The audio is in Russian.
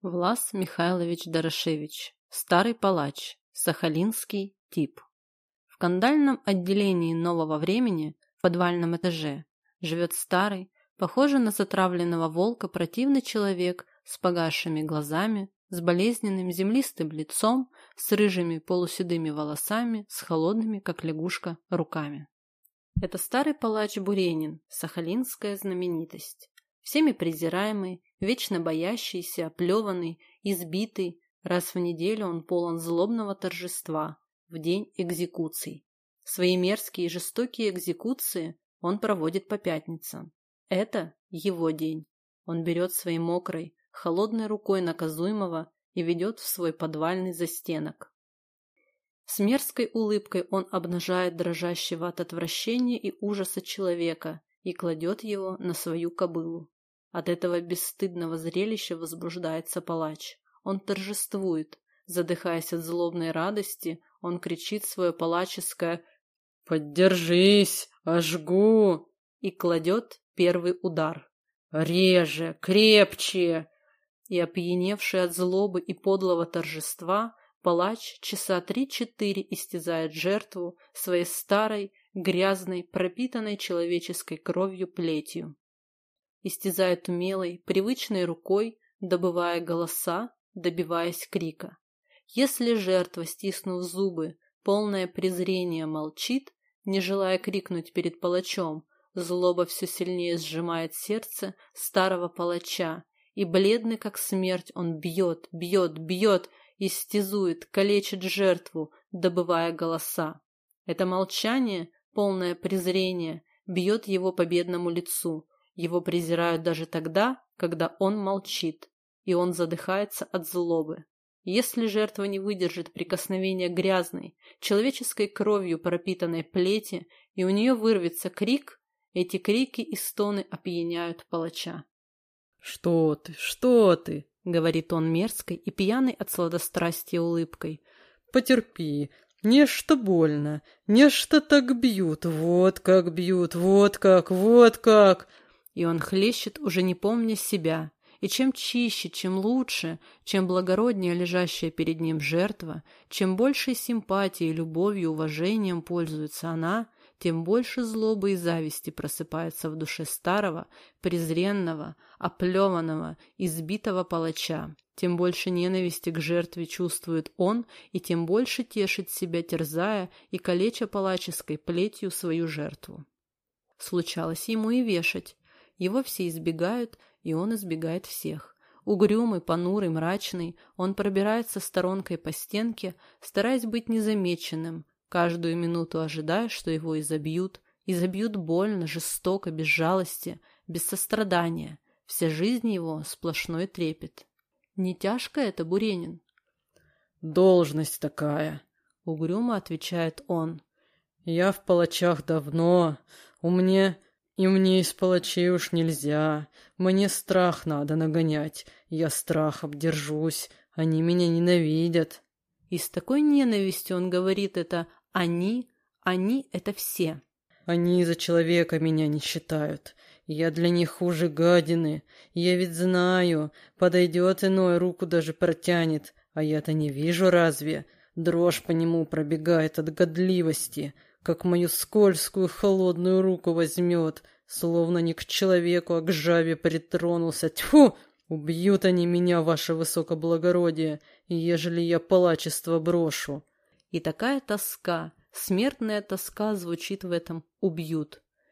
Влас Михайлович Дорошевич, старый палач, сахалинский тип. В кандальном отделении нового времени, в подвальном этаже, живет старый, похожий на затравленного волка противный человек с погасшими глазами, с болезненным землистым лицом, с рыжими полуседыми волосами, с холодными, как лягушка, руками. Это старый палач Буренин, сахалинская знаменитость. Всеми презираемый, вечно боящийся, оплеванный, избитый, раз в неделю он полон злобного торжества, в день экзекуций. Свои мерзкие и жестокие экзекуции он проводит по пятницам. Это его день. Он берет своей мокрой, холодной рукой наказуемого и ведет в свой подвальный застенок. С мерзкой улыбкой он обнажает дрожащего от отвращения и ужаса человека и кладет его на свою кобылу. От этого бесстыдного зрелища возбуждается палач. Он торжествует. Задыхаясь от злобной радости, он кричит свое палаческое «Поддержись! Ожгу!» и кладет первый удар. «Реже! Крепче!» И опьяневший от злобы и подлого торжества, палач часа 3-4 истязает жертву своей старой, грязной, пропитанной человеческой кровью плетью. Истязает умелой, привычной рукой, добывая голоса, добиваясь крика. Если жертва, стиснув зубы, полное презрение молчит, не желая крикнуть перед палачом, злоба все сильнее сжимает сердце старого палача, и бледный как смерть он бьет, истязует, калечит жертву, добывая голоса. Это молчание, полное презрение, бьет его по бедному лицу. Его презирают даже тогда, когда он молчит, и он задыхается от злобы. Если жертва не выдержит прикосновения грязной, человеческой кровью пропитанной плети, и у нее вырвется крик, эти крики и стоны опьяняют палача. «Что ты?» — говорит он мерзкой и пьяной от сладострастия улыбкой. «Потерпи, нечто больно, нечто так бьют, вот как бьют, вот как!» И он хлещет, уже не помня себя. И чем чище, чем лучше, чем благороднее лежащая перед ним жертва, чем большей симпатией, любовью, уважением пользуется она, тем больше злобы и зависти просыпается в душе старого, презренного, оплеванного, избитого палача, тем больше ненависти к жертве чувствует он, и тем больше тешит себя, терзая и калеча палаческой плетью свою жертву. Случалось ему и вешать. Его все избегают, и он избегает всех. Угрюмый, понурый, мрачный, он пробирается сторонкой по стенке, стараясь быть незамеченным, каждую минуту ожидая, что его изобьют больно, жестоко, без жалости, без сострадания. Вся жизнь его сплошной трепет. Не тяжко это, Буренин? «Должность такая», — угрюмо отвечает он. «Я в палачах давно, мне из палачей уж нельзя. Мне страх надо нагонять. Я страхом держусь. Они меня ненавидят». И с такой ненавистью он говорит это «они» — это все. «Они за человека меня не считают. Я для них хуже гадины. Я ведь знаю, подойдет иной, руку даже протянет. А я-то не вижу разве? Дрожь по нему пробегает от годливости, как мою скользкую холодную руку возьмет, словно не к человеку, а к жабе притронулся. Тьфу! Убьют они меня, ваше высокоблагородие, ежели я палачество брошу». И такая тоска, смертная тоска звучит в этом «убьют».